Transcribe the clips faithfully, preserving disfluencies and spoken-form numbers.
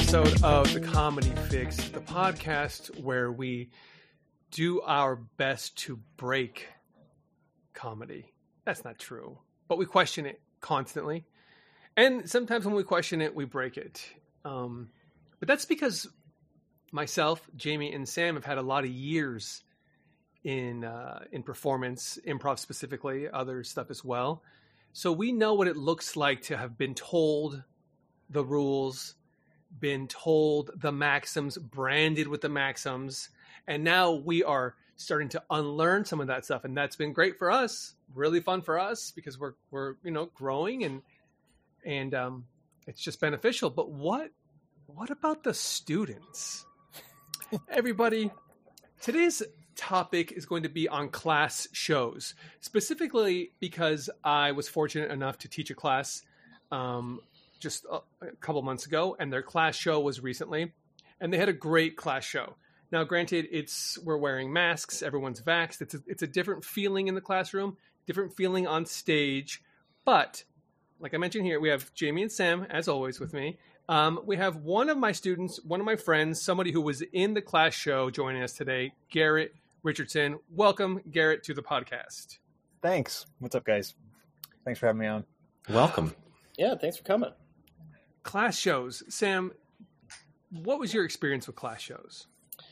episode of The Comedy Fix, the podcast where we do our best to break comedy. That's not true, but we question it constantly. And sometimes when we question it, we break it. Um, but that's because myself, Jamie, and Sam have had a lot of years in uh, in performance, improv specifically, other stuff as well. So we know what it looks like to have been told the rules, been told the maxims, branded with the maxims, and now we are starting to unlearn some of that stuff, and that's been great for us, really fun for us, because we're we're you know growing and and um, it's just beneficial. But what what about the students? Everybody, today's topic is going to be on class shows, specifically because I was fortunate enough to teach a class um, just a, a couple months ago, and their class show was recently, and they had a great class show. Now, granted, it's we're wearing masks, everyone's vaxxed. It's a, it's a different feeling in the classroom, different feeling on stage. But like I mentioned here, we have Jamie and Sam, as always, with me. Um, we have one of my students, one of my friends, somebody who was in the class show joining us today, Garrett Richardson. Welcome, Garrett, to the podcast. Thanks. What's up, guys? Thanks for having me on. Welcome. Yeah, thanks for coming. Class shows. Sam, what was your experience with class shows?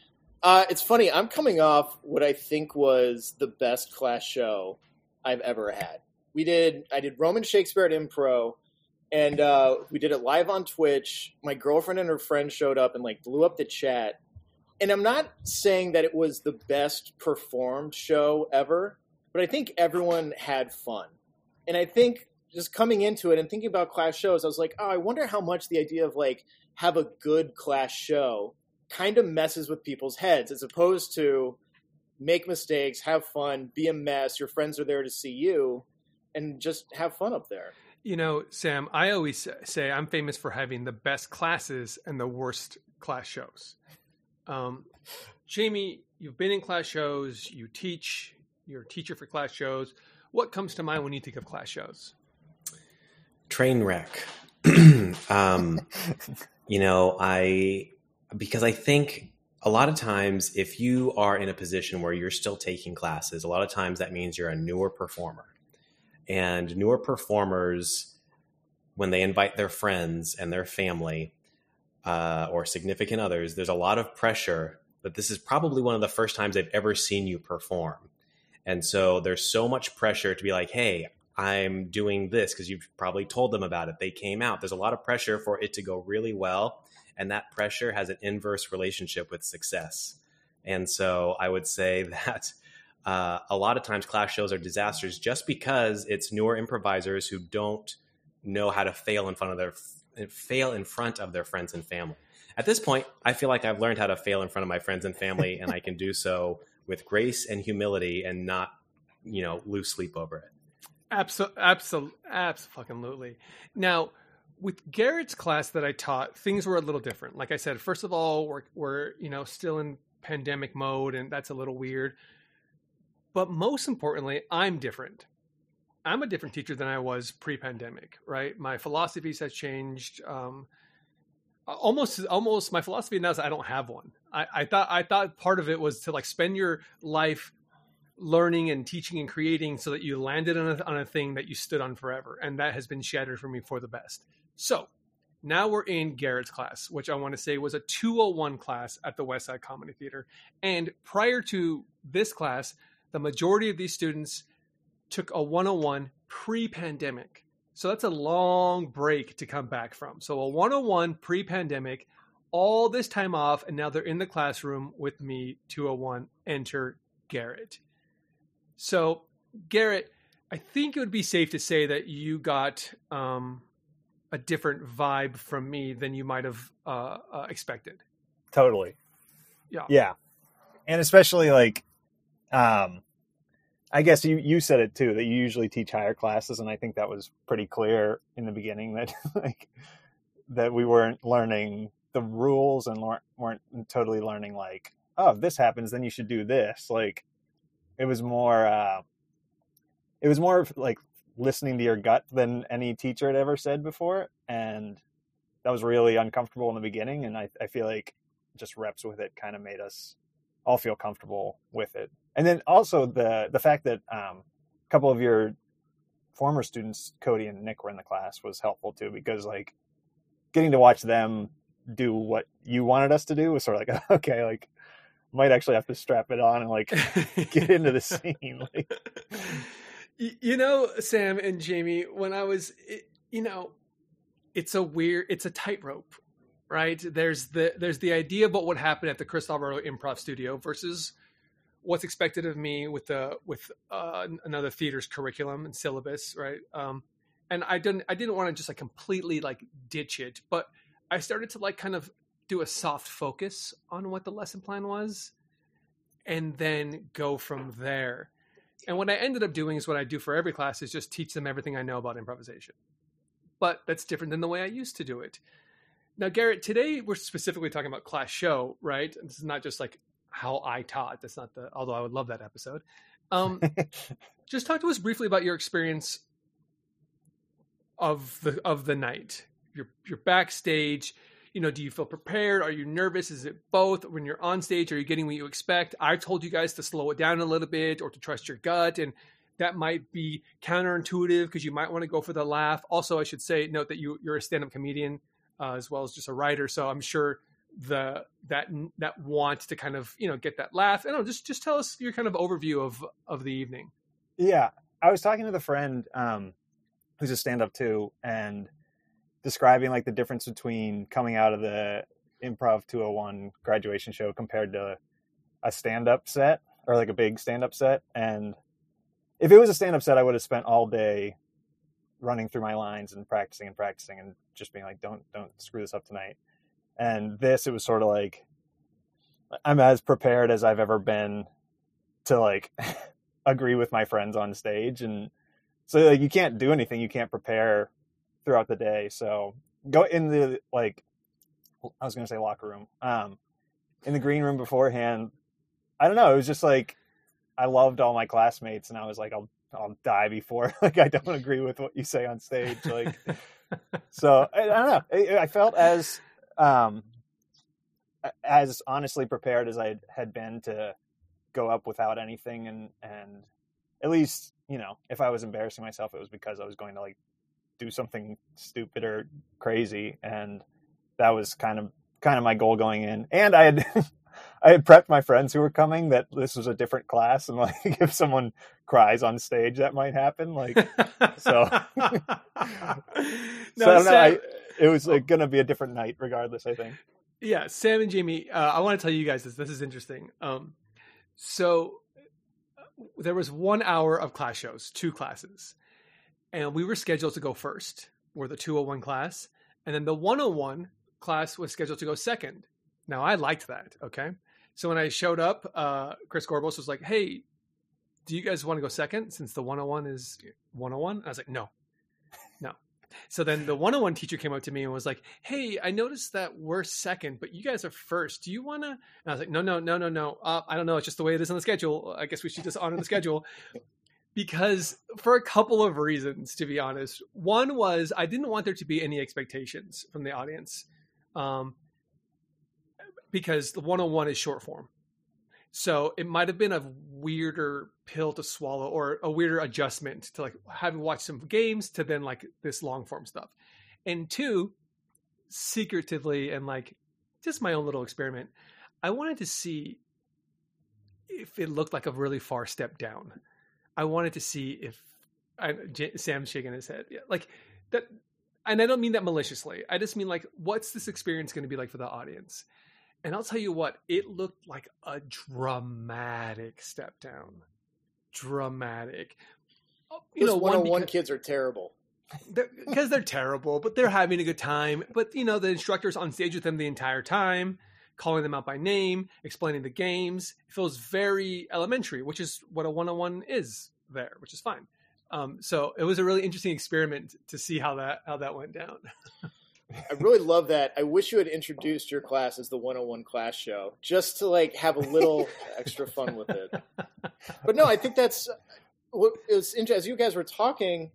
Uh, it's funny. I'm coming off what I think was the best class show I've ever had. We did, I did Roman Shakespeare at Impro, and uh, we did it live on Twitch. My girlfriend and her friend showed up and like blew up the chat. And I'm not saying that it was the best performed show ever, but I think everyone had fun. And I think just coming into it and thinking about class shows, I was like, oh, I wonder how much the idea of like have a good class show kind of messes with people's heads, as opposed to make mistakes, have fun, be a mess. Your friends are there to see you and just have fun up there. You know, Sam, I always say I'm famous for having the best classes and the worst class shows. Um, Jamie, you've been in class shows, you teach, you're a teacher for class shows. What comes to mind when you think of class shows? Train wreck. um, you know, I, because I think a lot of times if you are in a position where you're still taking classes, a lot of times that means you're a newer performer. And newer performers, when they invite their friends and their family uh, or significant others, there's a lot of pressure that this is probably one of the first times they've ever seen you perform. And so there's so much pressure to be like, hey, I'm doing this because you've probably told them about it. They came out. There's a lot of pressure for it to go really well. And that pressure has an inverse relationship with success. And so I would say that uh, a lot of times class shows are disasters just because it's newer improvisers who don't know how to fail in front of their fail in front of their friends and family. At this point, I feel like I've learned how to fail in front of my friends and family, and I can do so with grace and humility and not, you know, lose sleep over it. Absolutely. Absolutely. Absolutely. Now, with Garrett's class that I taught, things were a little different. Like I said, first of all, we're, we're, you know, still in pandemic mode, and that's a little weird. But most importantly, I'm different. I'm a different teacher than I was pre-pandemic, right? My philosophies has changed. Um, almost, almost my philosophy now is I don't have one. I, I thought, I thought part of it was to like spend your life learning and teaching and creating so that you landed on a, on a thing that you stood on forever. And that has been shattered for me for the best. So now we're in Garrett's class, which I want to say was a two oh one class at the Westside Comedy Theater. And prior to this class, the majority of these students took a one oh one pre-pandemic. So that's a long break to come back from. So a one oh one pre-pandemic, all this time off, and now they're in the classroom with me, two oh one, enter Garrett. So Garrett, I think it would be safe to say that you got um, a different vibe from me than you might have uh, uh, expected. Totally. Yeah. Yeah. And especially like, um, I guess you, you said it too, that you usually teach higher classes. And I think that was pretty clear in the beginning that like, that we weren't learning the rules and weren't, weren't totally learning like, oh, if this happens, then you should do this. Like it was more, uh, it was more like listening to your gut than any teacher had ever said before. And that was really uncomfortable in the beginning. And I, I feel like just reps with it kind of made us all feel comfortable with it. And then also the, the fact that um, a couple of your former students, Cody and Nick, were in the class was helpful too, because like getting to watch them do what you wanted us to do was sort of like, okay, like might actually have to strap it on and like get into the scene. Like, you know, Sam and Jamie, when I was, you know, it's a weird, it's a tightrope, right? There's the, there's the idea about what happened at the Chris Alvaro Improv Studio versus what's expected of me with the, with uh, another theater's curriculum and syllabus. Right. Um, and I didn't, I didn't want to just like completely like ditch it, but I started to like kind of do a soft focus on what the lesson plan was and then go from there. And what I ended up doing is what I do for every class is just teach them everything I know about improvisation. But that's different than the way I used to do it. Now, Garrett, today we're specifically talking about class show, right? This is not just like how I taught. That's not the, although I would love that episode. Um, just talk to us briefly about your experience of the, of the night. You're, you're backstage. You know, do you feel prepared? Are you nervous? Is it both? When you're on stage, are you getting what you expect? I told you guys to slow it down a little bit or to trust your gut. And that might be counterintuitive because you might want to go for the laugh. Also, I should say, note that you, you're a stand-up comedian uh, as well as just a writer. So I'm sure the that that want to kind of, you know, get that laugh. I don't know, just just tell us your kind of overview of of the evening. Yeah, I was talking to the friend um, who's a stand-up too, and describing like the difference between coming out of the Improv two oh one graduation show compared to a stand-up set or like a big stand-up set. And if it was a stand-up set, I would have spent all day running through my lines and practicing and practicing and just being like, don't, don't screw this up tonight. And this, it was sort of like, I'm as prepared as I've ever been to like agree with my friends on stage. And so like, you can't do anything. You can't prepare throughout the day. So go in the, like, I was going to say locker room, um, in the green room beforehand. I don't know. It was just like, I loved all my classmates and I was like, I'll, I'll die before, like, I don't agree with what you say on stage. Like, so I, I don't know. I, I felt as, um, as honestly prepared as I had been to go up without anything. And, and at least, you know, if I was embarrassing myself, it was because I was going to like do something stupid or crazy. And that was kind of, kind of my goal going in. And I had, I had prepped my friends who were coming that this was a different class. And like, if someone cries on stage, that might happen. Like, so, no, so I don't know. I, it was like, going to be a different night regardless, I think. Yeah. Sam and Jamie, uh, I want to tell you guys this, this is interesting. Um, so there was one hour of class shows, two classes, and we were scheduled to go first. We're the two oh one class. And then the one oh one class was scheduled to go second. Now I liked that. Okay. So when I showed up, uh, Chris Gorbos was like, hey, do you guys want to go second since the one oh one is one oh one? I was like, no, no. So then the one oh one teacher came up to me and was like, hey, I noticed that we're second, but you guys are first. Do you want to? And I was like, no, no, no, no, no. Uh, I don't know. It's just the way it is on the schedule. I guess we should just honor the schedule. Because for a couple of reasons, to be honest. One was I didn't want there to be any expectations from the audience. Um, because the one oh one is short form. So it might have been a weirder pill to swallow or a weirder adjustment to like having watched some games to then like this long form stuff. And two, secretively and like just my own little experiment, I wanted to see if it looked like a really far step down. I wanted to see if I, J, Sam's shaking his head. Yeah, like that. And I don't mean that maliciously. I just mean like, what's this experience going to be like for the audience? And I'll tell you what, it looked like a dramatic step down. Dramatic. You Those know, one oh one because, kids are terrible. Because they're, they're terrible, but they're having a good time. But, you know, the instructor's on stage with them the entire time, calling them out by name, explaining the games. It feels very elementary, which is what a one oh one is there, which is fine. Um, so it was a really interesting experiment to see how that how that went down. I really love that. I wish you had introduced your class as the one oh one class show just to like have a little extra fun with it. But no, I think that's what it was interesting. As you guys were talking,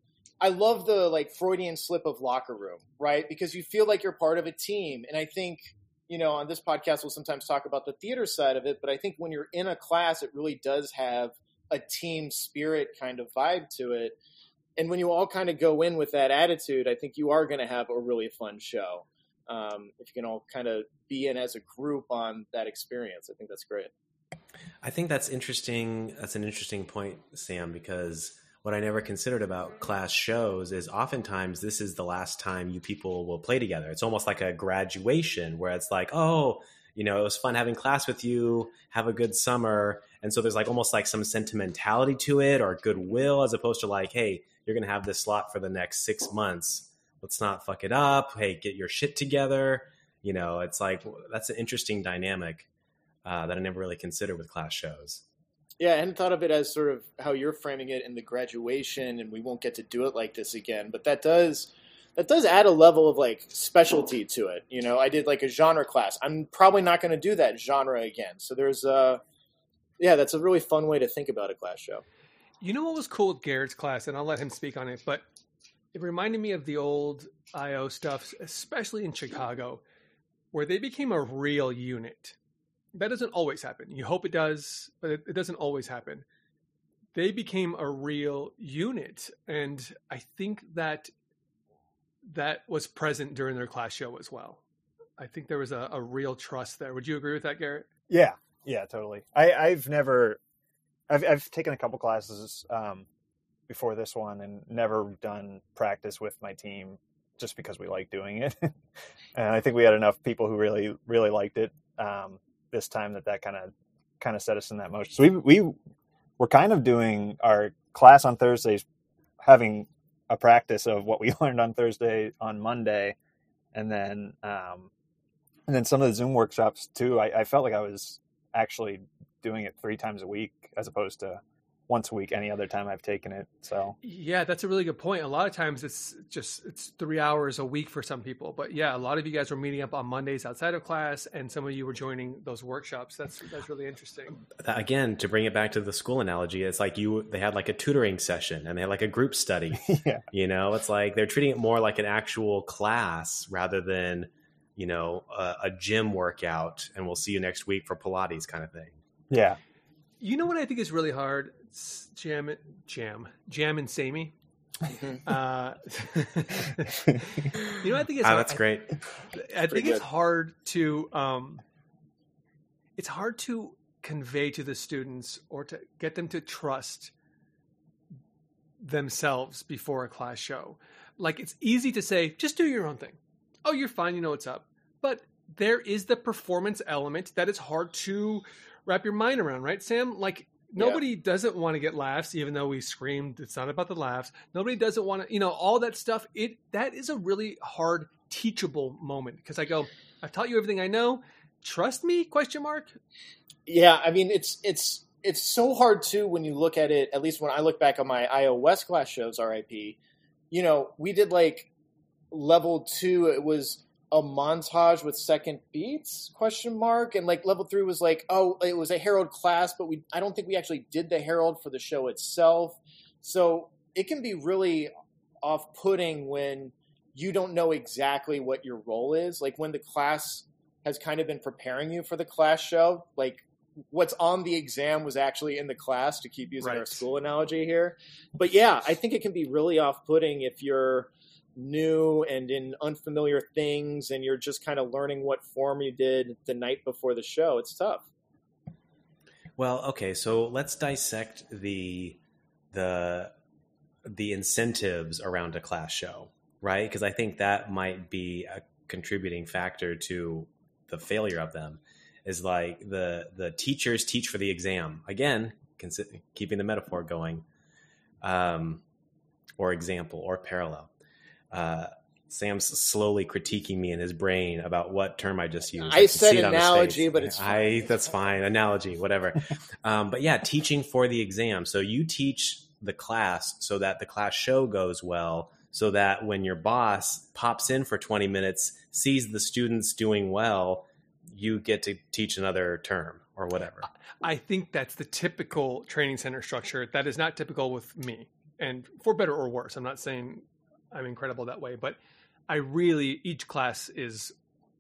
I love the like Freudian slip of locker room, right? Because you feel like you're part of a team. And I think, you know, on this podcast, we'll sometimes talk about the theater side of it, but I think when you're in a class, it really does have a team spirit kind of vibe to it. And when you all kind of go in with that attitude, I think you are going to have a really fun show. Um, if you can all kind of be in as a group on that experience, I think that's great. I think that's interesting. That's an interesting point, Sam, because what I never considered about class shows is oftentimes this is the last time you people will play together. It's almost like a graduation where it's like, oh, you know, it was fun having class with you. Have a good summer. And so there's like almost like some sentimentality to it or goodwill, as opposed to like, hey, you're going to have this slot for the next six months. Let's not fuck it up. Hey, get your shit together. You know, it's like, that's an interesting dynamic uh, that I never really considered with class shows. Yeah, I hadn't thought of it as sort of how you're framing it in the graduation, and we won't get to do it like this again. But that does that does add a level of like specialty to it. You know, I did like a genre class. I'm probably not going to do that genre again. So there's a, yeah, that's a really fun way to think about a class show. You know what was cool with Garrett's class, and I'll let him speak on it, but it reminded me of the old I O stuff, especially in Chicago, where they became a real unit. That doesn't always happen. You hope it does, but it, it doesn't always happen. They became a real unit. And I think that that was present during their class show as well. I think there was a, a real trust there. Would you agree with that, Garrett? Yeah. Yeah, totally. I, I've never, I've, I've taken a couple classes um, before this one and never done practice with my team just because we like doing it. And I think we had enough people who really, really liked it. Um, this time that that kind of kind of set us in that motion. So we we were kind of doing our class on Thursdays, having a practice of what we learned on Thursday on Monday, and then um, and then some of the Zoom workshops too. I, I felt like I was actually doing it three times a week as opposed to once a week any other time I've taken it. So yeah, that's a really good point. A lot of times it's just it's three hours a week for some people, but yeah, a lot of you guys were meeting up on Mondays outside of class, and some of you were joining those workshops. That's that's really interesting. Again, to bring it back to the school analogy, it's like you they had like a tutoring session and they had like a group study. Yeah. You know, it's like they're treating it more like an actual class rather than, you know, a, a gym workout and we'll see you next week for Pilates kind of thing. Yeah. You know what I think is really hard? Jam, jam, jam, and Sammy. uh, you know, I think it's oh, hard. that's great. I, I think it's hard to um, it's hard to convey to the students or to get them to trust themselves before a class show. Like, it's easy to say, just do your own thing. Oh, you're fine. You know what's up. But there is the performance element that is hard to wrap your mind around, right, Sam? Like, nobody yeah. doesn't want to get laughs, even though we screamed. It's not about the laughs. Nobody doesn't want to, you know, all that stuff. It that is a really hard, teachable moment because I go, I've taught you everything I know. Trust me? Question mark. Yeah, I mean, it's it's it's so hard too when you look at it. At least when I look back on my I O West class shows, R I P. You know, we did like level two. It was a montage with second beats, question mark. And like level three was like, oh, it was a Herald class, but we, I don't think we actually did the Herald for the show itself. So it can be really off-putting when you don't know exactly what your role is. Like when the class has kind of been preparing you for the class show, like what's on the exam was actually in the class, to keep using right. our school analogy here. But yeah, I think it can be really off-putting if you're new and in unfamiliar things and you're just kind of learning what form you did the night before the show. It's tough. Well, okay, so let's dissect the the the incentives around a class show, right? Because I think that might be a contributing factor to the failure of them. Is like the the teachers teach for the exam. Again, consi- keeping the metaphor going, um, or example or parallel. Uh, Sam's slowly critiquing me in his brain about what term I just used. I, I said it analogy, but it's fine. I, that's fine. Analogy, whatever. um, but yeah, teaching for the exam. So you teach the class so that the class show goes well, so that when your boss pops in for twenty minutes, sees the students doing well, you get to teach another term or whatever. I think that's the typical training center structure. That is not typical with me. and for better or worse. I'm not saying I'm incredible that way, but I really, each class is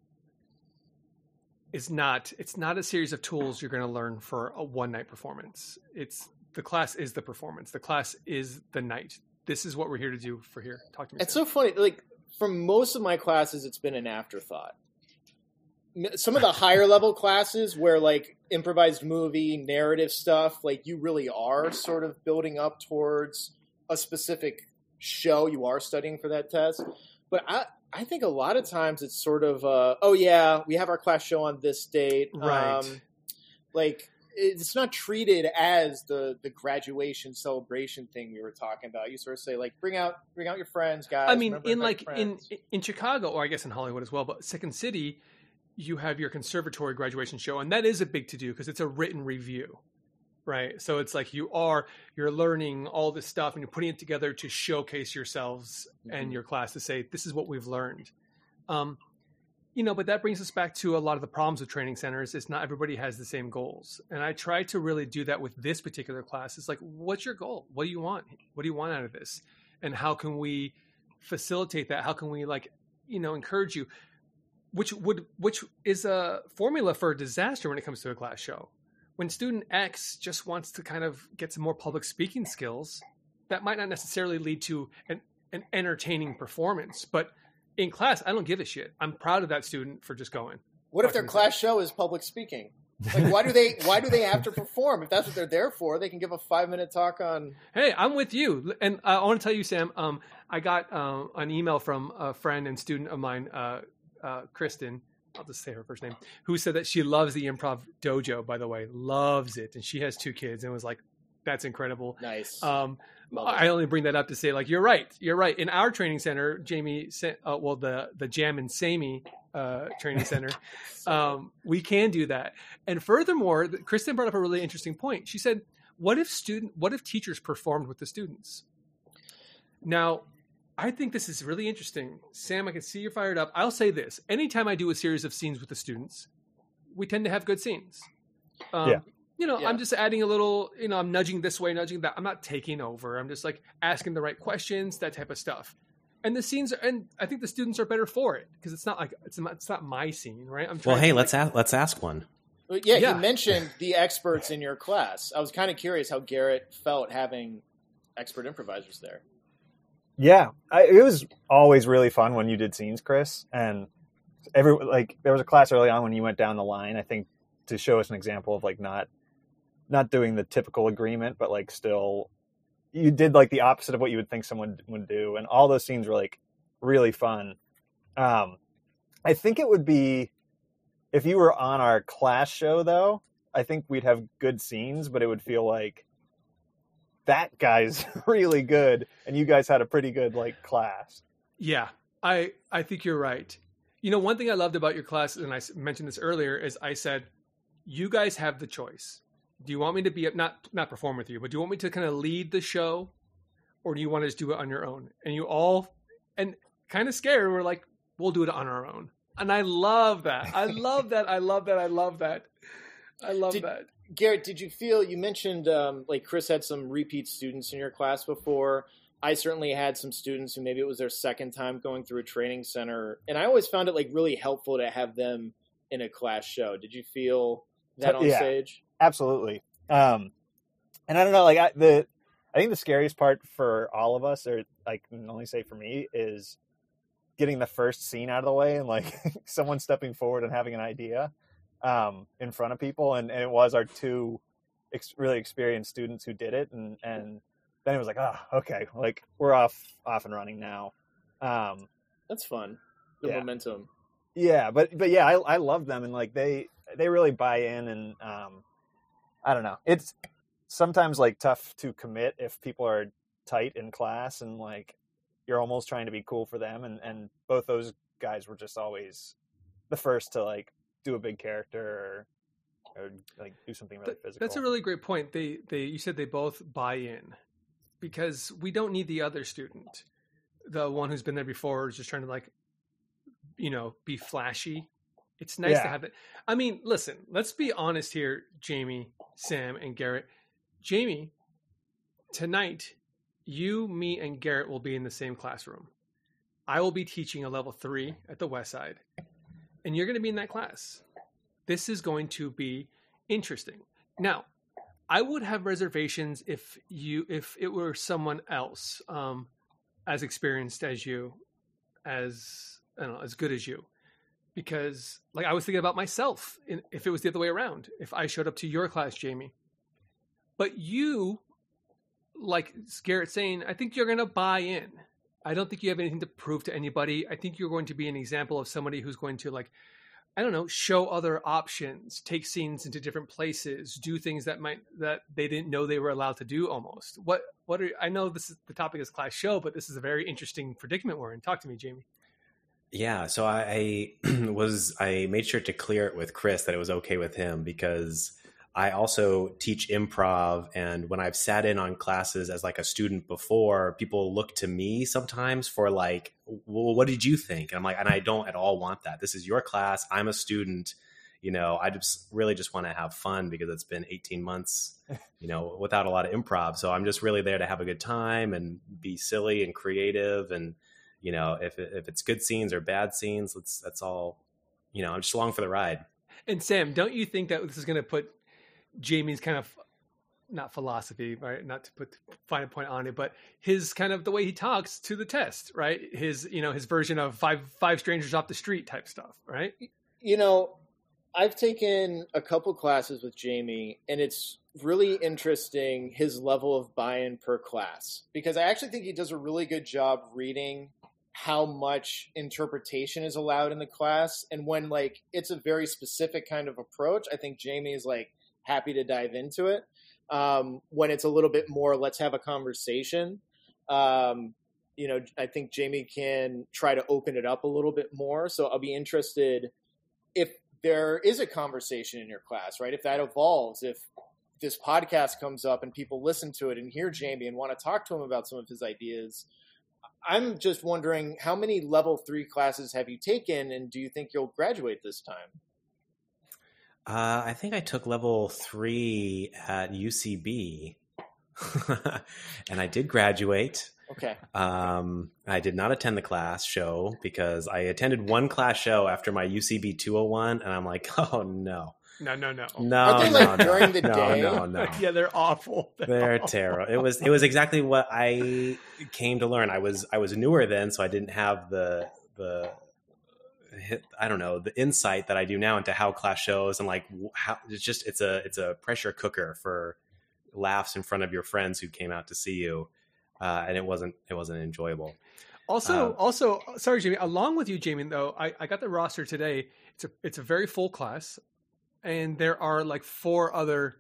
is not, it's not a series of tools you're going to learn for a one night performance. It's the class is the performance. The class is the night. This is what we're here to do for here. Talk to me. It's Sam. so funny. Like for most of my classes, it's been an afterthought. Some of the higher level classes where like improvised movie, narrative stuff, like you really are sort of building up towards a specific show you are studying for that test. But I, I think a lot of times it's sort of, uh, oh yeah, we have our class show on this date. Right. Um, like it's not treated as the, the graduation celebration thing we were talking about. You sort of say like, bring out, bring out your friends, guys. I mean, Remember in invite like your in friends. in Chicago, or I guess in Hollywood as well, but Second City, you have your conservatory graduation show, and that is a big to do because it's a written review, right? So it's like you are you're learning all this stuff and you're putting it together to showcase yourselves Mhm. and your class to say this is what we've learned. Um, you know, but that brings us back to a lot of the problems with training centers. Is not everybody has the same goals, and I try to really do that with this particular class. It's like, what's your goal? What do you want? What do you want out of this? And how can we facilitate that? How can we like, you know, encourage you? Which would which is a formula for a disaster when it comes to a class show. When student X just wants to kind of get some more public speaking skills, that might not necessarily lead to an, an entertaining performance. But in class, I don't give a shit. I'm proud of that student for just going. What if their Talk to me, class show is public speaking? Like, why do they why do they have to perform? If that's what they're there for, they can give a five minute talk on. Hey, I'm with you. And uh, I want to tell you, Sam, um, I got uh, an email from a friend and student of mine, uh, uh, Kristen, I'll just say her first name, who said that she loves the Improv Dojo, by the way, loves it. And she has two kids and was like, that's incredible. Nice. Um, Love I it. only bring that up to say, like, you're right. You're right. In our training center, Jamie, sa- uh, well, the, the Jam and Samey uh, training center, um, we can do that. And furthermore, th- Kristen brought up a really interesting point. She said, what if student, what if teachers performed with the students? Now, I think this is really interesting. Sam, I can see you're fired up. I'll say this. Anytime I do a series of scenes with the students, we tend to have good scenes. Um, Yeah. You know, Yeah. I'm just adding a little, you know, I'm nudging this way, nudging that. I'm not taking over. I'm just like asking the right questions, that type of stuff. And the scenes are, and I think the students are better for it because it's not like, it's not, it's not my scene, right? I'm Well, trying hey, to, let's like, ask, let's ask one. But yeah, Yeah. you mentioned the experts in your class. I was kind of curious how Garrett felt having expert improvisers there. Yeah, I, it was always really fun when you did scenes, Chris. And every like there was a class early on when you went down the line, I think, to show us an example of like not not doing the typical agreement, but like still you did like the opposite of what you would think someone would do, and all those scenes were like really fun. Um, I think it would be if you were on our class show, though. I think we'd have good scenes, but it would feel like that guy's really good, and you guys had a pretty good like class. Yeah, I I think you're right. You know, one thing I loved about your class, and I s- mentioned this earlier, is I said, you guys have the choice. Do you want me to be not not perform with you, but do you want me to kind of lead the show, or do you want to just do it on your own? And you all, and kind of scared, were like, we'll do it on our own. And I love that. I love that. I love that. I love that. I love Did- that. Garrett, did you feel, you mentioned um, like Chris had some repeat students in your class before. I certainly had some students who maybe it was their second time going through a training center. And I always found it like really helpful to have them in a class show. Did you feel that on Yeah. stage? Absolutely. Um, and I don't know, like I, the, I think the scariest part for all of us, or I can only say for me, is getting the first scene out of the way and like someone stepping forward and having an idea um, in front of people. And, and it was our two ex- really experienced students who did it. And, and then it was like, oh, okay, like we're off, off and running now. Um, That's fun. The Yeah. momentum. yeah, but, but yeah, I, I love them. And like, they, they really buy in, and um, I don't know. It's sometimes like tough to commit if people are tight in class and like you're almost trying to be cool for them. And, and both those guys were just always the first to like do a big character or, or like do something really Th- physical. That's a really great point. They they you said they both buy in because we don't need the other student, the one who's been there before, is just trying to like, you know, be flashy. It's nice to Yeah. have it. I mean, listen, let's be honest here, Jamie, Sam, and Garrett. Jamie, tonight you, me, and Garrett will be in the same classroom. I will be teaching a level three at the West Side, and you're going to be in that class. This is going to be interesting. Now, I would have reservations if you if it were someone else um, as experienced as you, as I don't know, as good as you, because like I was thinking about myself in, if it was the other way around. If I showed up to your class, Jamie, but you, like Garrett's saying, I think you're going to buy in. I don't think you have anything to prove to anybody. I think you're going to be an example of somebody who's going to, like, I don't know, show other options, take scenes into different places, do things that might that they didn't know they were allowed to do. Almost. What? What are? I know this is the topic is class show, but this is a very interesting predicament we're in. Talk to me, Jamie. Yeah, so I, I was I made sure to clear it with Chris that it was okay with him, because I also teach improv, and when I've sat in on classes as like a student before, people look to me sometimes for like, well, what did you think? And I'm like, and I don't at all want that. This is your class. I'm a student. You know, I just really just want to have fun because it's been eighteen months, you know, without a lot of improv. So I'm just really there to have a good time and be silly and creative. And, you know, if if it's good scenes or bad scenes, let's that's all, you know, I'm just along for the ride. And Sam, don't you think that this is going to put Jamie's kind of, not philosophy, right? Not to put fine a point on it, but his kind of the way he talks to the test, right? His, you know, his version of five, five strangers off the street type stuff, right? You know, I've taken a couple classes with Jamie, and it's really interesting his level of buy-in per class, because I actually think he does a really good job reading how much interpretation is allowed in the class. And when like it's a very specific kind of approach, I think Jamie is like happy to dive into it. Um, when it's a little bit more, let's have a conversation. Um, you know, I think Jamie can try to open it up a little bit more. So I'll be interested if there is a conversation in your class, right? If that evolves, if this podcast comes up and people listen to it and hear Jamie and want to talk to him about some of his ideas. I'm just wondering, how many level three classes have you taken, and do you think you'll graduate this time? Uh, I think I took level three at U C B, and I did graduate. Okay. Um, I did not attend the class show because I attended one class show after my U C B two oh one, and I'm like, oh no. No, no, no. No, Are they no, like no, during the no, day? No, no, Yeah, they're awful. They're, they're awful. terrible. It was it was exactly what I came to learn. I was I was newer then, so I didn't have the the I don't know the insight that I do now into how class shows and like how it's just it's a it's a pressure cooker for laughs in front of your friends who came out to see you, uh, and it wasn't it wasn't enjoyable. Also, Um, also, sorry, Jamie. Along with you, Jamie, though, I, I got the roster today. It's a it's a very full class. And there are like four other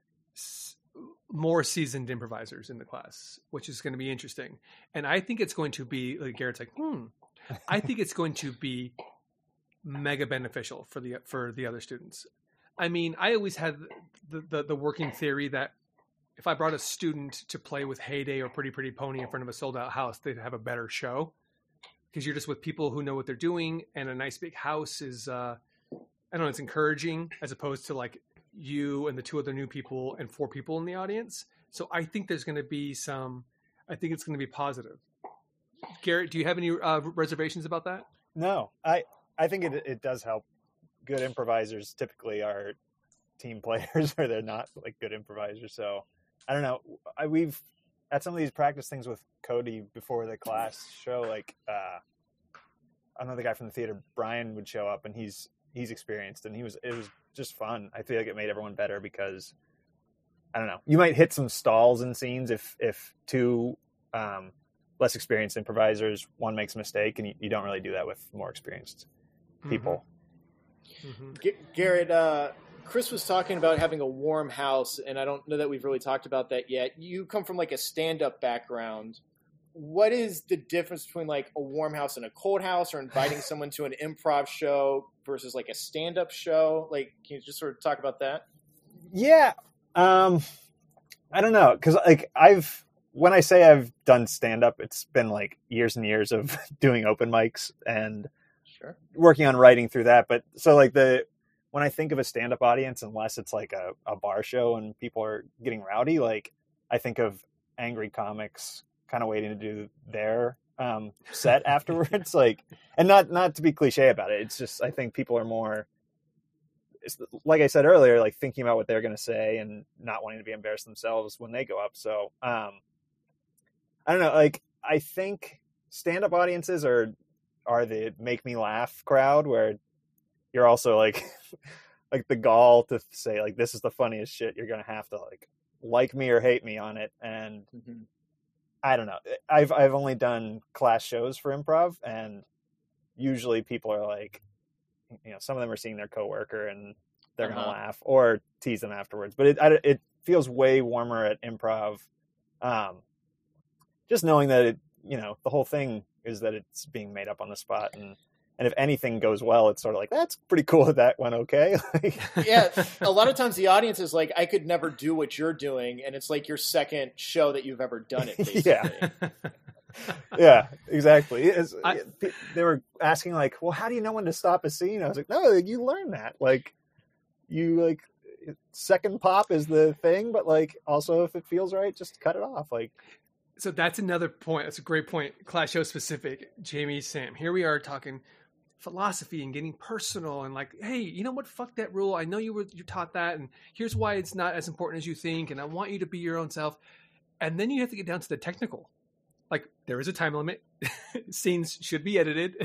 s- more seasoned improvisers in the class, which is going to be interesting. And I think it's going to be, like Garrett's like, hmm, I think it's going to be mega beneficial for the for the other students. I mean, I always had the, the, the working theory that if I brought a student to play with Heyday or Pretty Pretty Pony in front of a sold out house, they'd have a better show. Because you're just with people who know what they're doing, and a nice big house is... Uh, I don't know, it's encouraging as opposed to like you and the two other new people and four people in the audience. So I think there's going to be some, I think it's going to be positive. Garrett, do you have any uh, reservations about that? No, I, I think it it does help. Good improvisers typically are team players, or they're not like good improvisers. So I don't know. I, we've at some of these practice things with Cody before the class show, like uh, another guy from the theater, Brian, would show up, and he's he's experienced, and he was it was just fun. I feel like it made everyone better because I don't know. You might hit some stalls in scenes if if two um, less experienced improvisers, one makes a mistake, and you, you don't really do that with more experienced people. Mm-hmm. G- Garrett, uh, Chris was talking about having a warm house, and I don't know that we've really talked about that yet. You come from like a stand-up background. What is the difference between like a warm house and a cold house, or inviting someone to an improv show versus like a stand-up show? Like, can you just sort of talk about that? Yeah. Um, I don't know. Cause like I've, when I say I've done stand-up, it's been like years and years of doing open mics and Sure. working on writing through that. But so like the, when I think of a stand-up audience, unless it's like a, a bar show and people are getting rowdy, like I think of angry comics kind of waiting to do their um, set afterwards. Like, and not not to be cliche about it. It's just I think people are more, it's, like I said earlier, like thinking about what they're going to say and not wanting to be embarrassed themselves when they go up. So um, I don't know. Like I think stand-up audiences are are the make me laugh crowd where you're also like like the gall to say like this is the funniest shit. You're going to have to like like me or hate me on it. And mm-hmm. I don't know. I've I've only done class shows for improv, and usually people are like, you know, some of them are seeing their coworker and they're uh-huh. gonna laugh or tease them afterwards. But it I, it feels way warmer at improv, um, just knowing that it, you know, the whole thing is that it's being made up on the spot, and and if anything goes well, it's sort of like that's pretty cool that that went okay. Yeah, a lot of times the audience is like, I could never do what you're doing, and it's like your second show that you've ever done it. Basically. Yeah. Yeah, exactly. It's, I, they were asking like, well, how do you know when to stop a scene? I was like, no, you learn that. Like, you like second pop is the thing, but like also if it feels right, just cut it off. Like, so that's another point. That's a great point. Class show specific. Jamie, Sam, here we are talking philosophy and getting personal and like, hey, you know what? Fuck that rule. I know you were you taught that, and here's why it's not as important as you think. And I want you to be your own self. And then you have to get down to the technical. Like there is a time limit. Scenes should be edited.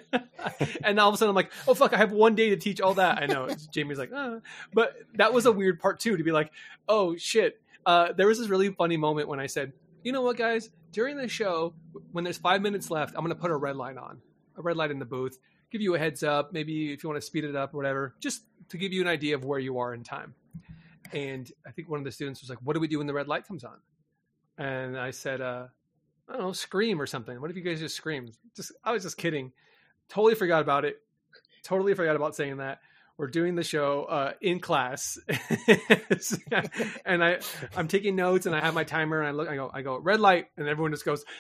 And all of a sudden I'm like, oh fuck, I have one day to teach all that. I know. Jamie's like, oh. But that was a weird part too, to be like, oh shit. Uh, there was this really funny moment when I said, you know what, guys, during the show, when there's five minutes left, I'm going to put a red light on, a red light in the booth, give you a heads up, maybe if you want to speed it up or whatever, just to give you an idea of where you are in time. And I think one of the students was like, what do we do when the red light comes on? And I said, uh, I don't know, scream or something. What if you guys just scream? Just, I was just kidding. Totally forgot about it. Totally forgot about saying that. We're doing the show uh, in class, and I I'm taking notes, and I have my timer, and I look, I go, I go red light, and everyone just goes,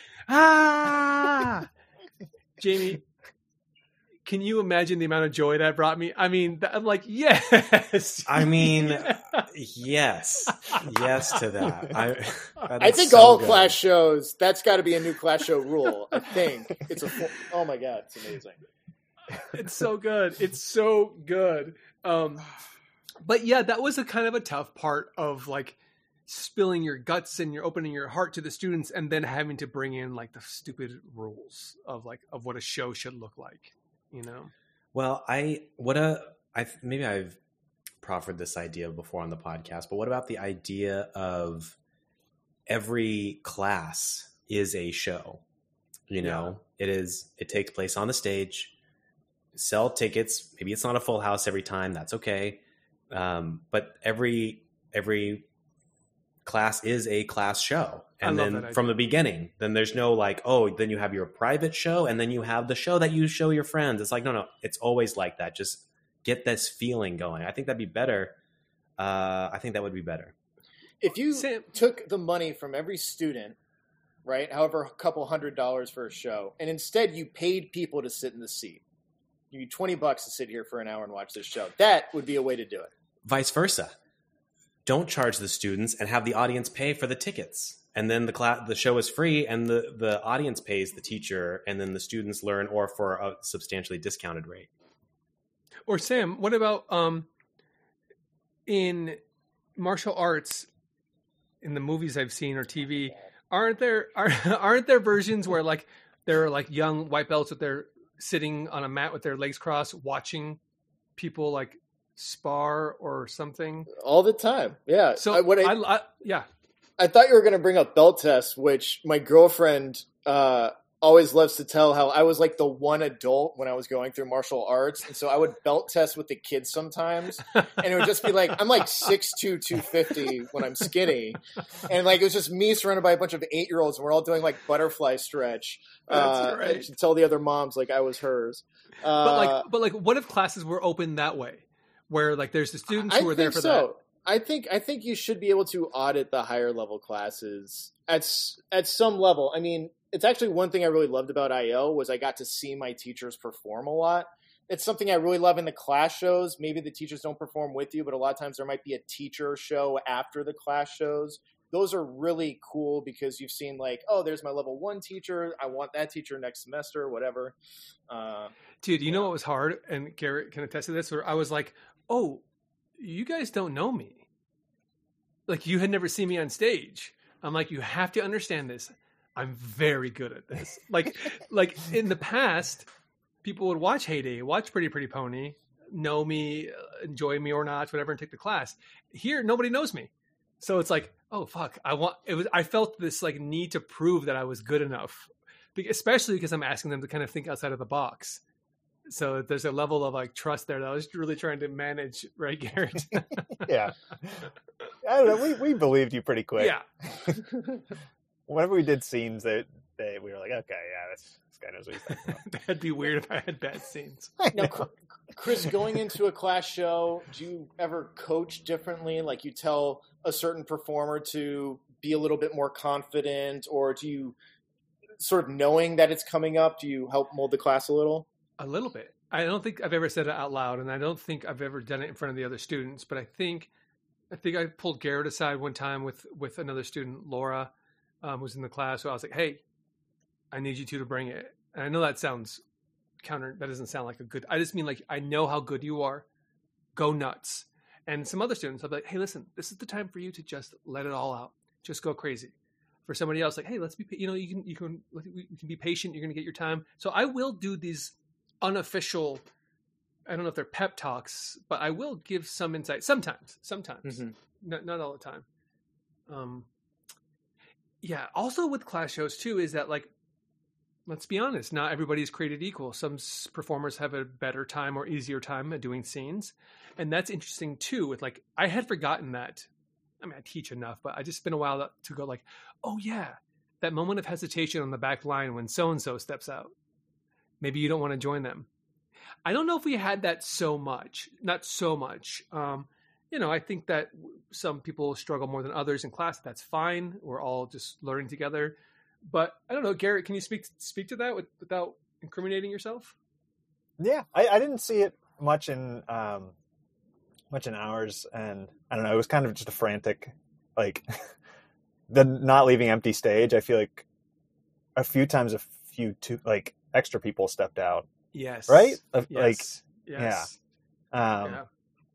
ah. Jamie, can you imagine the amount of joy that brought me? I mean, I'm like, yes. I mean, yes, yes to that. I, that I think so all good. class shows, that's got to be a new class show rule. I think it's a. Full, oh my god, it's amazing. It's so good. It's so good. Um, but yeah, that was a kind of a tough part of like spilling your guts and you're opening your heart to the students, and then having to bring in like the stupid rules of like of what a show should look like. You know, well, I, what a, I, maybe I've proffered this idea before on the podcast, but what about the idea of every class is a show? You know, yeah. It is, it takes place on the stage, sell tickets. Maybe it's not a full house every time. That's okay. Um, but every, every class is a class show. And then from the beginning, then there's no like, oh, then you have your private show and then you have the show that you show your friends. It's like, no, no, it's always like that. Just get this feeling going. I think that'd be better. Uh, I think that would be better. If you Sam, took the money from every student, right, however, a couple hundred dollars for a show, and instead you paid people to sit in the seat, you need twenty bucks to sit here for an hour and watch this show. That would be a way to do it. Vice versa. Don't charge the students and have the audience pay for the tickets. And then the class, the show is free, and the, the audience pays the teacher, and then the students learn, or for a substantially discounted rate. Or Sam, what about um, in martial arts, in the movies I've seen or T V, aren't there are, aren't there versions where like there are like young white belts with their sitting on a mat with their legs crossed, watching people like spar or something all the time? Yeah. So I, what I, I, I yeah. I thought you were going to bring up belt tests, which my girlfriend uh, always loves to tell how I was like the one adult when I was going through martial arts. And so I would belt test with the kids sometimes. And it would just be like, I'm like six two, two fifty when I'm skinny. And like, it was just me surrounded by a bunch of eight-year-olds, and we're all doing like butterfly stretch. That's uh, right. And she'd tell the other moms like I was hers. Uh, but like, but like, what if classes were open that way? Where like there's the students who I are there for so. that. I think I think you should be able to audit the higher level classes at at some level. I mean, it's actually one thing I really loved about I O was I got to see my teachers perform a lot. It's something I really love in the class shows. Maybe the teachers don't perform with you, but a lot of times there might be a teacher show after the class shows those are really cool because you've seen like, oh, there's my level one teacher. I want that teacher next semester, whatever. Uh, Dude, you yeah. know what was hard? And Garrett can attest to this, where I was like, oh, you guys don't know me. Like, you had never seen me on stage. I'm like, you have to understand this. I'm very good at this. Like, like in the past, people would watch Heyday, watch Pretty Pretty Pony, know me, enjoy me or not, whatever, and take the class. Here, nobody knows me. So it's like, oh, fuck. I want, it was, I felt this like need to prove that I was good enough, especially because I'm asking them to kind of think outside of the box. So there's a level of like trust there that I was really trying to manage, right, Garrett? Yeah. I don't know. We, we believed you pretty quick. Yeah. Whenever we did scenes, that they, we were like, okay, yeah, this, this guy knows what he's talking about. That'd be weird if I had bad scenes. Now, Chris, going into a class show, do you ever coach differently? Like you tell a certain performer to be a little bit more confident, or do you sort of knowing that it's coming up, do you help mold the class a little? A little bit. I don't think I've ever said it out loud, and I don't think I've ever done it in front of the other students, but I think I think I pulled Garrett aside one time with, with another student, Laura, um, who was in the class. So I was like, hey, I need you two to bring it. And I know that sounds counter. That doesn't sound like a good, I just mean like, I know how good you are. Go nuts. And some other students, I'll be like, hey, listen, this is the time for you to just let it all out. Just go crazy. For somebody else, like, hey, let's be, you know, you can, you can, you can be patient. You're going to get your time. So I will do these unofficial, I don't know if they're pep talks, but I will give some insight sometimes, sometimes, mm-hmm. not, not all the time. Um, yeah. Also with class shows too, is that like, let's be honest, not everybody is created equal. Some performers have a better time or easier time at doing scenes. And that's interesting too with like, I had forgotten that. I mean, I teach enough, but I just been a while to go like, oh yeah, that moment of hesitation on the back line when so-and-so steps out. Maybe you don't want to join them. I don't know if we had that so much, not so much. Um, you know, I think that some people struggle more than others in class. That's fine. We're all just learning together. But I don't know, Garrett, can you speak speak to that with, without incriminating yourself? Yeah, I, I didn't see it much in um, much in ours, and I don't know. It was kind of just a frantic, like the not leaving empty stage. I feel like a few times, a few two like extra people stepped out. Yes. Right. Yes. Like yes. yeah. Um, yeah.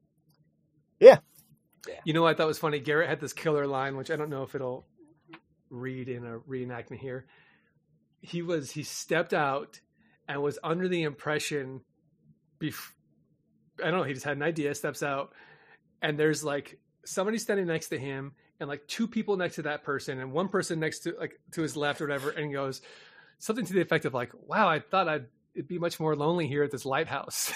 yeah. You know what I thought was funny? Garrett had this killer line, which I don't know if it'll read in a reenactment here. He was he stepped out and was under the impression bef- I don't know, he just had an idea, steps out, and there's like somebody standing next to him and like two people next to that person and one person next to like to his left or whatever, and he goes something to the effect of like, wow, I thought I'd it'd be much more lonely here at this lighthouse.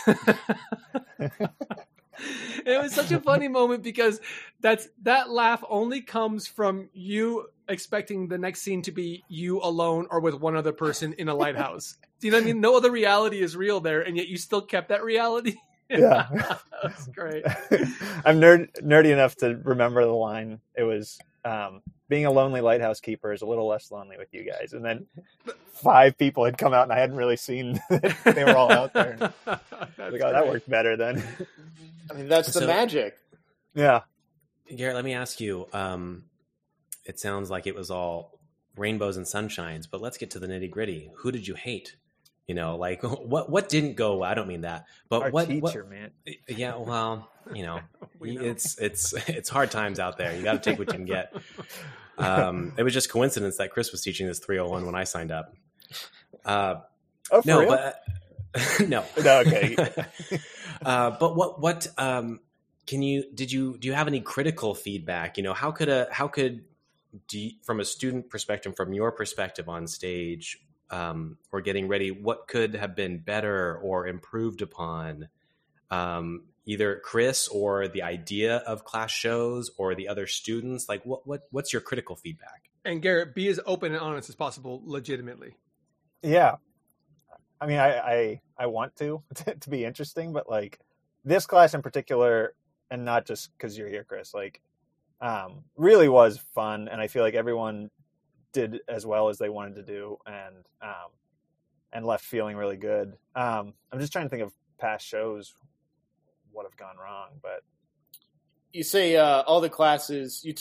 It was such a funny moment because that's that laugh only comes from you expecting the next scene to be you alone or with one other person in a lighthouse. Do you know what I mean? No other reality is real there, and yet you still kept that reality. Yeah. That's great. I'm nerd, nerdy enough to remember the line. It was um, being a lonely lighthouse keeper is a little less lonely with you guys. And then five people had come out and I hadn't really seen that they were all out there. Like, oh, great. That worked better then. I mean, that's the so, magic. Yeah. Garrett, let me ask you, um, it sounds like it was all rainbows and sunshines, but let's get to the nitty gritty. Who did you hate? You know, like what, what didn't go well? I don't mean that, but Our what, teacher, what, man. Yeah, well, you know, We know. it's, it's, it's hard times out there. You got to take what you can get. Um, it was just coincidence that Chris was teaching this three oh one when I signed up. Uh, Oh, for no, real? but no, No, okay. uh, but what, what, um, can you, did you, do you have any critical feedback? You know, how could a, how could, do you, from a student perspective, from your perspective on stage, um, or getting ready, what could have been better or improved upon, um, either Chris or the idea of class shows or the other students? Like what, what, what's your critical feedback? And Garrett, be as open and honest as possible, legitimately. Yeah. I mean, I, I, I want to, to be interesting, but like this class in particular, and not just because you're here, Chris, like, um, really was fun. And I feel like everyone did as well as they wanted to do, and, um, and left feeling really good. Um, I'm just trying to think of past shows, what have gone wrong, but You say uh, all the classes, you took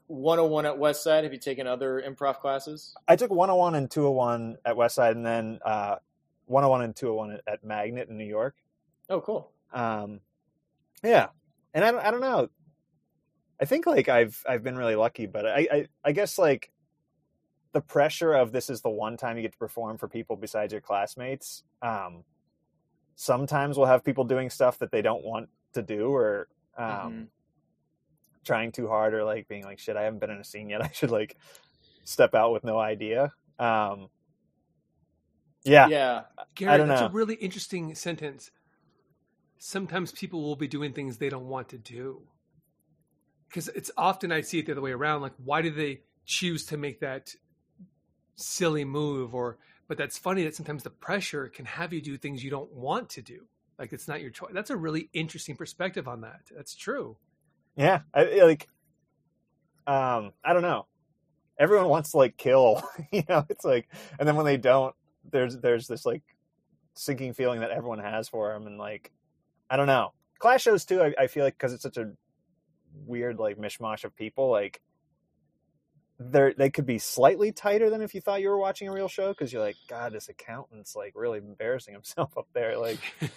one oh one at Westside? Have you taken other improv classes? I took one oh one and two oh one at Westside, and then uh, one oh one and two oh one at Magnet in New York. Oh, cool. Um, yeah, and I don't, I don't know. I think like I've I've been really lucky, but I, I I guess like the pressure of this is the one time you get to perform for people besides your classmates. Um, sometimes we'll have people doing stuff that they don't want to do, or um, mm-hmm. trying too hard, or like being like, shit, I haven't been in a scene yet. I should like step out with no idea. Um, yeah. Yeah. Gary, I don't that's know. a really interesting sentence. Sometimes people will be doing things they don't want to do. Because it's often I see it the other way around. Like, why do they choose to make that silly move? Or, but that's funny that sometimes the pressure can have you do things you don't want to do. Like, it's not your choice. That's a really interesting perspective on that. That's true. Yeah. I, like, um, I don't know. Everyone wants to like kill, you know, it's like, and then when they don't, there's, there's this like sinking feeling that everyone has for them. And like, I don't know. Class shows too, I, I feel like, because it's such a weird like mishmash of people, like they're they could be slightly tighter than if you thought you were watching a real show, because you're like, God, this accountant's like really embarrassing himself up there, like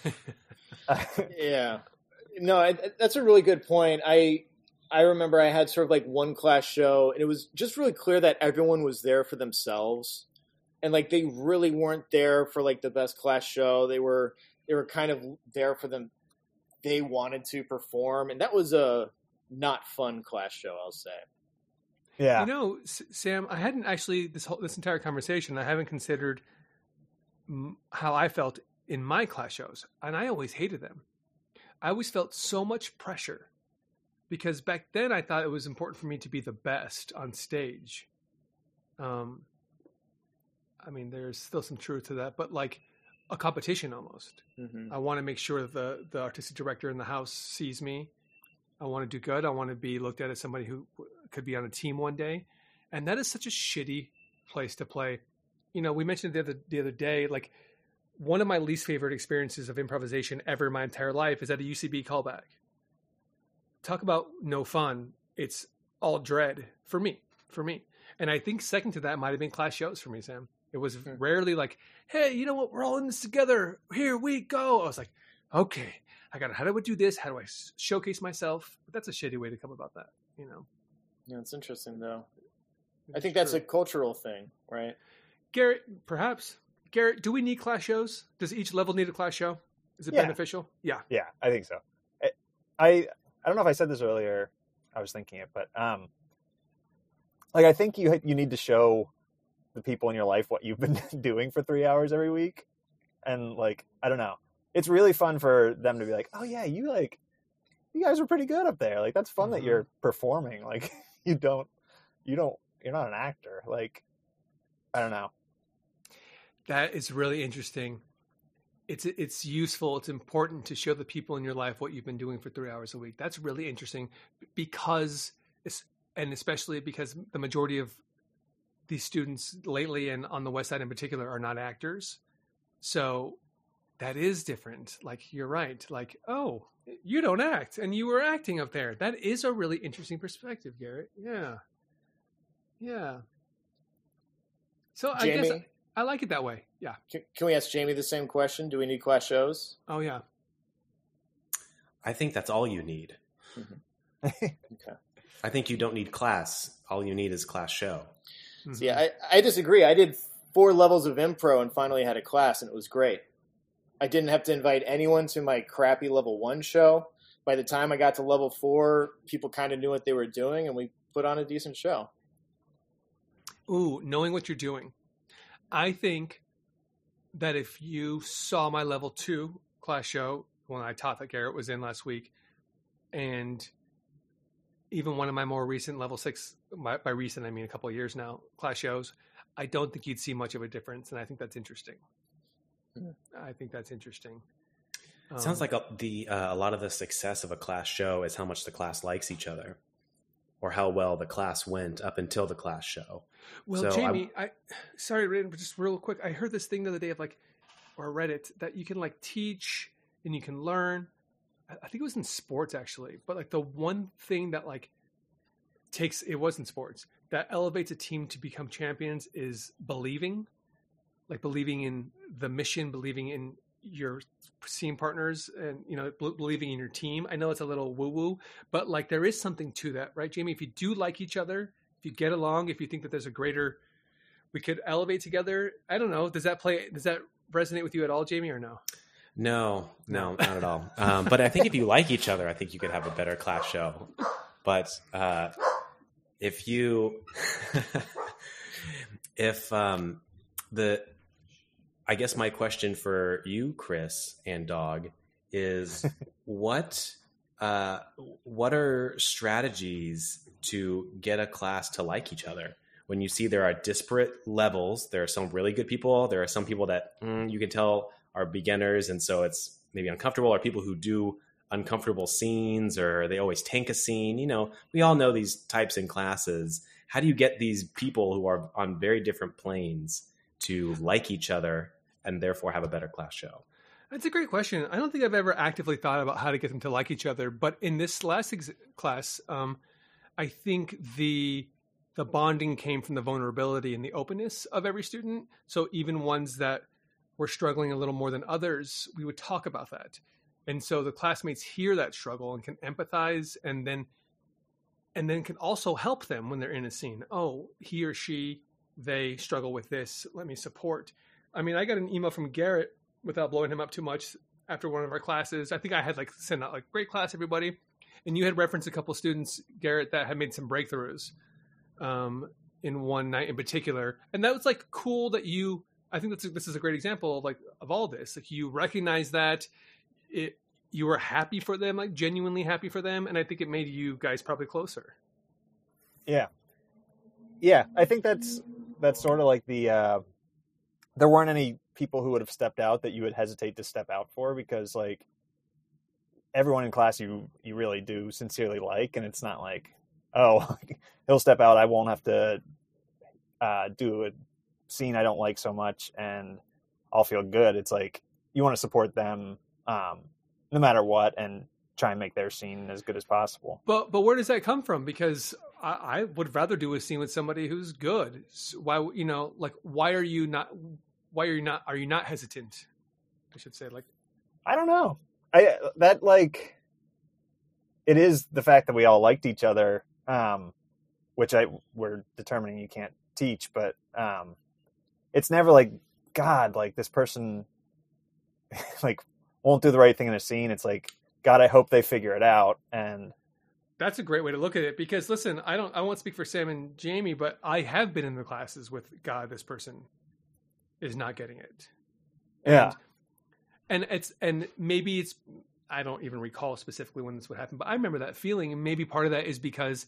yeah, no, I, that's a really good point. I I remember I had sort of like one class show, and it was just really clear that everyone was there for themselves, and like they really weren't there for like the best class show. They were they were kind of there for them. They wanted to perform, and that was a not fun class show, I'll say. Yeah. You know, S- Sam, I hadn't actually this whole this entire conversation. I haven't considered m- how I felt in my class shows, and I always hated them. I always felt so much pressure because back then I thought it was important for me to be the best on stage. Um, I mean, there's still some truth to that, but like a competition almost. Mm-hmm. I want to make sure that the the artistic director in the house sees me. I want to do good. I want to be looked at as somebody who could be on a team one day. And that is such a shitty place to play. You know, we mentioned the other, the other day, like one of my least favorite experiences of improvisation ever in my entire life is at a U C B callback. Talk about no fun. It's all dread for me, for me. And I think second to that might've been class shows for me, Sam. It was mm-hmm. rarely like, hey, you know what? We're all in this together. Here we go. I was like, okay, I got how do I do this? How do I showcase myself? But that's a shitty way to come about that, you know? Yeah, it's interesting though. It's I think that's true. A cultural thing, right? Garrett, perhaps. Garrett, do we need class shows? Does each level need a class show? Is it yeah. beneficial? Yeah. Yeah, I think so. I, I I don't know if I said this earlier. I was thinking it, but um, like I think you you need to show the people in your life what you've been doing for three hours every week, and like I don't know. It's really fun for them to be like, oh yeah, you like, you guys are pretty good up there. Like, that's fun mm-hmm. that you're performing. Like you don't, you don't, you're not an actor. Like, I don't know. That is really interesting. It's, it's useful. It's important to show the people in your life what you've been doing for three hours a week. That's really interesting because it's, and especially because the majority of these students lately and on the West Side in particular are not actors. So that is different. Like, you're right. Like, oh, you don't act and you were acting up there. That is a really interesting perspective, Garrett. Yeah. Yeah. So Jamie, I guess I, I like it that way. Yeah. Can, can we ask Jamie the same question? Do we need class shows? Oh, yeah. I think that's all you need. Mm-hmm. Okay. I think you don't need class. All you need is class show. Mm-hmm. So yeah, I, I disagree. I did four levels of impro and finally had a class and it was great. I didn't have to invite anyone to my crappy level one show. By the time I got to level four, people kind of knew what they were doing, and we put on a decent show. Ooh, knowing what you're doing. I think that if you saw my level two class show, when I taught that Garrett was in last week, and even one of my more recent level six, by, by recent I mean a couple of years now, class shows, I don't think you'd see much of a difference, and I think that's interesting. I think that's interesting. Um, Sounds like a, the uh, a lot of the success of a class show is how much the class likes each other, or how well the class went up until the class show. Well, so Jamie, I, I sorry, but just real quick, I heard this thing the other day of like, or read it that you can like teach and you can learn. I think it was in sports actually, but like the one thing that like takes, it wasn't sports, that elevates a team to become champions is believing, like believing in the mission, believing in your scene partners, and, you know, b- believing in your team. I know it's a little woo woo, but like there is something to that, right, Jamie? If you do like each other, if you get along, if you think that there's a greater, we could elevate together. I don't know. Does that play, does that resonate with you at all, Jamie, or no? No, no, not at all. Um, but I think if you like each other, I think you could have a better class show. But uh, if you, if um, the, I guess my question for you, Chris and Dog, is what uh, what are strategies to get a class to like each other? When you see there are disparate levels, there are some really good people, there are some people that mm, you can tell are beginners, and so it's maybe uncomfortable, or people who do uncomfortable scenes, or they always tank a scene. You know, we all know these types in classes. How do you get these people who are on very different planes to like each other and therefore have a better class show? That's a great question. I don't think I've ever actively thought about how to get them to like each other, but in this last ex- class, um, I think the the bonding came from the vulnerability and the openness of every student. So even ones that were struggling a little more than others, we would talk about that. And so the classmates hear that struggle and can empathize, and then and then can also help them when they're in a scene. Oh, he or she, they struggle with this. Let me support. I mean, I got an email from Garrett, without blowing him up too much, after one of our classes. I think I had like sent out like, great class, everybody. And you had referenced a couple of students, Garrett, that had made some breakthroughs um, in one night in particular. And that was like cool that you, I think that's, this is a great example of like, of all this. Like you recognize that it, you were happy for them, like genuinely happy for them. And I think it made you guys probably closer. Yeah. Yeah. I think that's, that's sort of like the, uh, there weren't any people who would have stepped out that you would hesitate to step out for, because like everyone in class you you really do sincerely like, and it's not like, oh, he'll step out, I won't have to uh, do a scene I don't like so much and I'll feel good. It's like you want to support them um, no matter what, and try and make their scene as good as possible. But but where does that come from? Because I, I would rather do a scene with somebody who's good. So why, you know, like why are you not? Why are you not? Are you not hesitant? I should say, like, I don't know. I that like it is the fact that we all liked each other, um, which I we're determining you can't teach, but um, it's never like, God, like this person like won't do the right thing in a scene. It's like, God, I hope they figure it out. And that's a great way to look at it, because listen, I don't, I won't speak for Sam and Jamie, but I have been in the classes with, God, this person is not getting it. Yeah. And, and it's, and maybe it's, I don't even recall specifically when this would happen, but I remember that feeling. And maybe part of that is because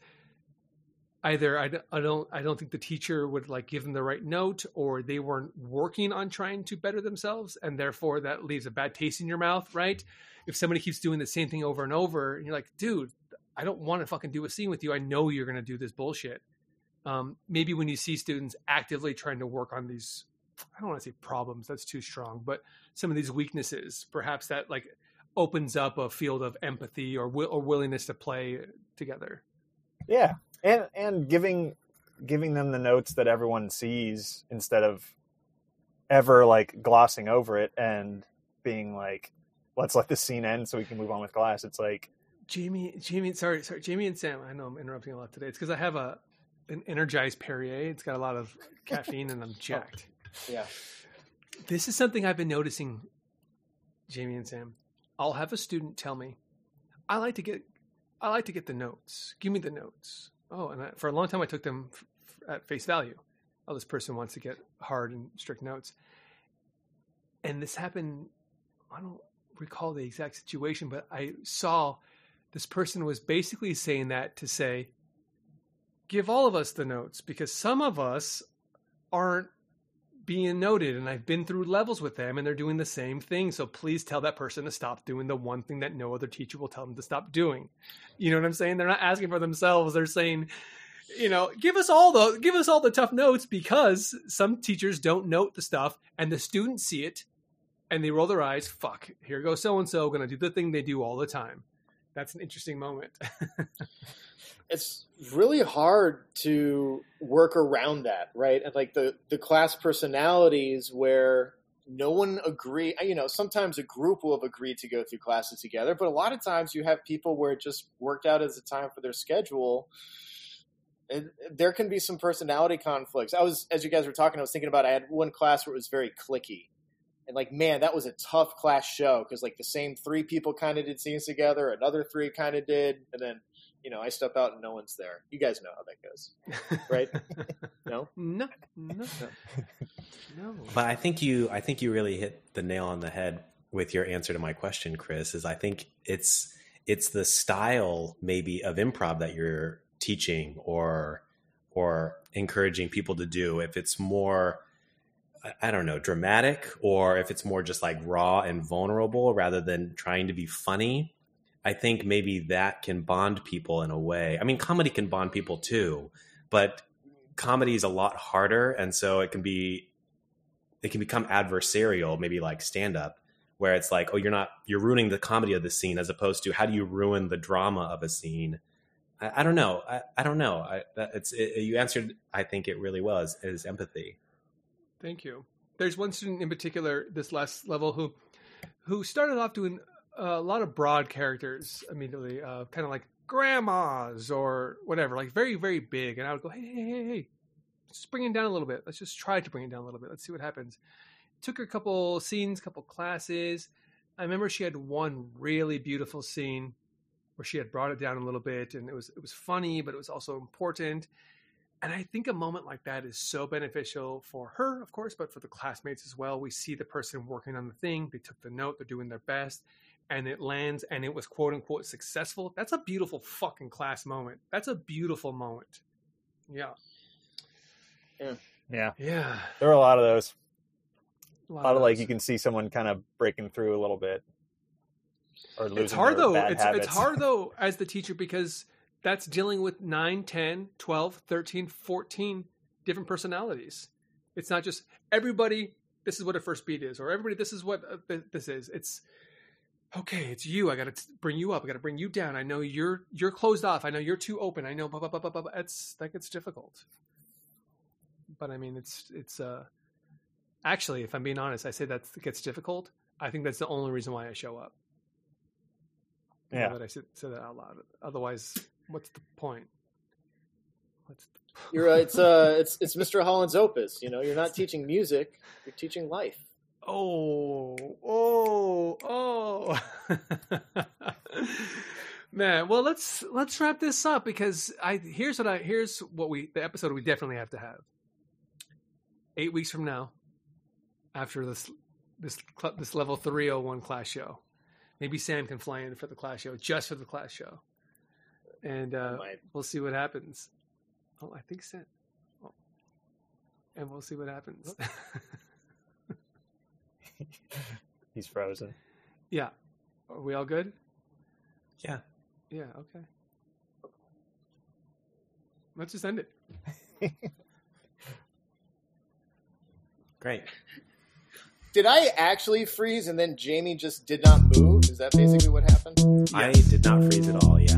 either I, I don't, I don't think the teacher would like give them the right note, or they weren't working on trying to better themselves. And therefore that leaves a bad taste in your mouth, right? If somebody keeps doing the same thing over and over, and you're like, dude, I don't want to fucking do a scene with you. I know you're going to do this bullshit. Um, maybe when you see students actively trying to work on these, I don't want to say problems, that's too strong, but some of these weaknesses, perhaps that like opens up a field of empathy or will, or willingness to play together. Yeah. And, and giving, giving them the notes that everyone sees, instead of ever like glossing over it and being like, let's let this scene end so we can move on with class. It's like, Jamie, Jamie, sorry, sorry, Jamie and Sam. I know I'm interrupting a lot today. It's because I have a an energized Perrier. It's got a lot of caffeine, and I'm jacked. Yeah. This is something I've been noticing, Jamie and Sam. I'll have a student tell me, "I like to get, I like to get the notes. Give me the notes." Oh, and I, for a long time I took them f- f- at face value. Oh, this person wants to get hard and strict notes. And this happened. I don't recall the exact situation, but I saw this person was basically saying that to say, give all of us the notes, because some of us aren't being noted, and I've been through levels with them and they're doing the same thing. So please tell that person to stop doing the one thing that no other teacher will tell them to stop doing. You know what I'm saying? They're not asking for themselves. They're saying, you know, give us all the, give us all the tough notes, because some teachers don't note the stuff and the students see it and they roll their eyes. Fuck, here goes so-and-so going to do the thing they do all the time. That's an interesting moment. it's really hard to work around that, right? And like the, the class personalities where no one agree, you know, sometimes a group will have agreed to go through classes together, but a lot of times you have people where it just worked out as a time for their schedule. And there can be some personality conflicts. I was, as you guys were talking, I was thinking about, I had one class where it was very cliquey. And like, man, that was a tough class show because like the same three people kind of did scenes together, another three kind of did, and then, you know, I step out and no one's there. You guys know how that goes, right? No? No, no, no. But I think you, I think you really hit the nail on the head with your answer to my question, Chris. Is I think it's it's the style maybe of improv that you're teaching or or encouraging people to do. If it's more, I don't know, dramatic, or if it's more just like raw and vulnerable rather than trying to be funny. I think maybe that can bond people in a way. I mean, comedy can bond people too, but comedy is a lot harder. And so it can be, it can become adversarial, maybe like stand up, where it's like, oh, you're not, you're ruining the comedy of the scene as opposed to how do you ruin the drama of a scene? I, I don't know. I, I don't know. I, that, it's, it, you answered, I think it really was, is empathy. Thank you. There's one student in particular, this last level, who, who started off doing a lot of broad characters immediately, uh, kind of like grandmas or whatever, like very, very big. And I would go, hey, hey, hey, hey, just bring it down a little bit. Let's just try to bring it down a little bit. Let's see what happens. It took her a couple scenes, couple classes. I remember she had one really beautiful scene where she had brought it down a little bit, and it was it was funny, but it was also important. And I think a moment like that is so beneficial for her, of course, but for the classmates as well. We see the person working on the thing. They took the note. They're doing their best. And it lands, and it was quote unquote successful. That's a beautiful fucking class moment. That's a beautiful moment. Yeah. Yeah. Yeah. Yeah. There are a lot of those. A A lot, lot of of like those. you can see someone kind of breaking through a little bit, or losing It's hard their though. bad It's habits. it's hard though as the teacher, because that's dealing with nine, ten, twelve, thirteen, fourteen different personalities. It's not just everybody, this is what a first beat is, or everybody, this is what uh, this is. It's okay, it's you. I got to bring you up. I got to bring you down. I know you're you're closed off. I know you're too open. I know blah, blah, blah, blah, blah. It's that gets difficult. But I mean, it's it's uh actually, if I'm being honest, I say that it gets difficult. I think that's the only reason why I show up. Yeah. Now that I said, said that out loud. Otherwise, what's the point? What's the You're right. It's uh, it's it's Mister Holland's opus. You know, you're not teaching music; you're teaching life. Oh, oh, oh. Man, well, let's let's wrap this up, because I here's what I here's what we the episode we definitely have to have. Eight weeks from now, after this this cl- this level three oh one class show, maybe Sam can fly in for the class show, just for the class show, and uh, Might. we'll see what happens. Oh, I think Sam. Oh. And we'll see what happens. He's frozen. Yeah. Are we all good? Yeah. Yeah, okay. Let's just end it. Great. Did I actually freeze and then Jamie just did not move? Is that basically what happened? I did not freeze at all. Yeah.